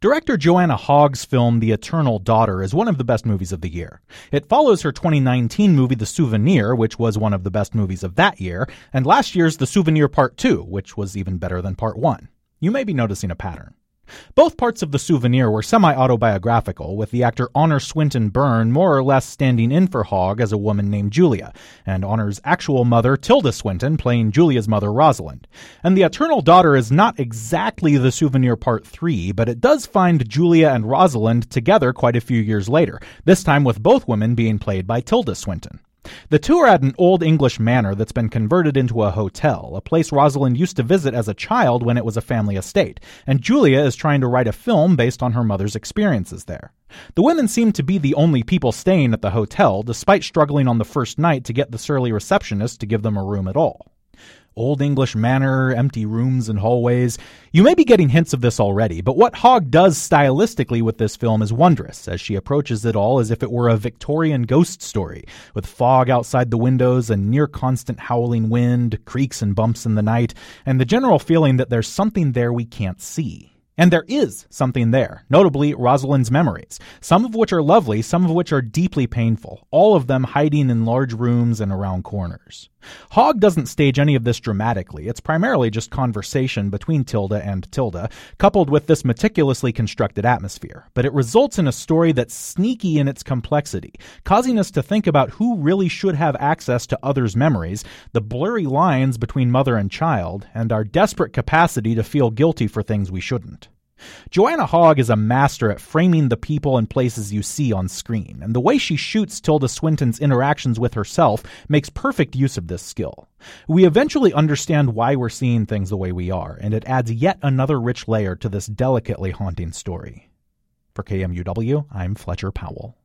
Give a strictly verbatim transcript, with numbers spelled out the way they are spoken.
Director Joanna Hogg's film The Eternal Daughter is one of the best movies of the year. It follows her twenty nineteen movie The Souvenir, which was one of the best movies of that year, and last year's The Souvenir Part two, which was even better than Part one. You may be noticing a pattern. Both parts of The Souvenir were semi-autobiographical, with the actor Honor Swinton Byrne more or less standing in for Hogg as a woman named Julia, and Honor's actual mother, Tilda Swinton, playing Julia's mother, Rosalind. And The Eternal Daughter is not exactly The Souvenir Part three, but it does find Julia and Rosalind together quite a few years later, this time with both women being played by Tilda Swinton. The two are at an old English manor that's been converted into a hotel, a place Rosalind used to visit as a child when it was a family estate, and Julia is trying to write a film based on her mother's experiences there. The women seem to be the only people staying at the hotel, despite struggling on the first night to get the surly receptionist to give them a room at all. Old English manor, empty rooms and hallways. You may be getting hints of this already, but what Hogg does stylistically with this film is wondrous, as she approaches it all as if it were a Victorian ghost story, with fog outside the windows, a near-constant howling wind, creaks and bumps in the night, and the general feeling that there's something there we can't see. And there is something there, notably Rosalind's memories, some of which are lovely, some of which are deeply painful, all of them hiding in large rooms and around corners. Hogg doesn't stage any of this dramatically. It's primarily just conversation between Tilda and Tilda, coupled with this meticulously constructed atmosphere. But it results in a story that's sneaky in its complexity, causing us to think about who really should have access to others' memories, the blurry lines between mother and child, and our desperate capacity to feel guilty for things we shouldn't. Joanna Hogg is a master at framing the people and places you see on screen, and the way she shoots Tilda Swinton's interactions with herself makes perfect use of this skill. We eventually understand why we're seeing things the way we are, and it adds yet another rich layer to this delicately haunting story. For K M U W, I'm Fletcher Powell.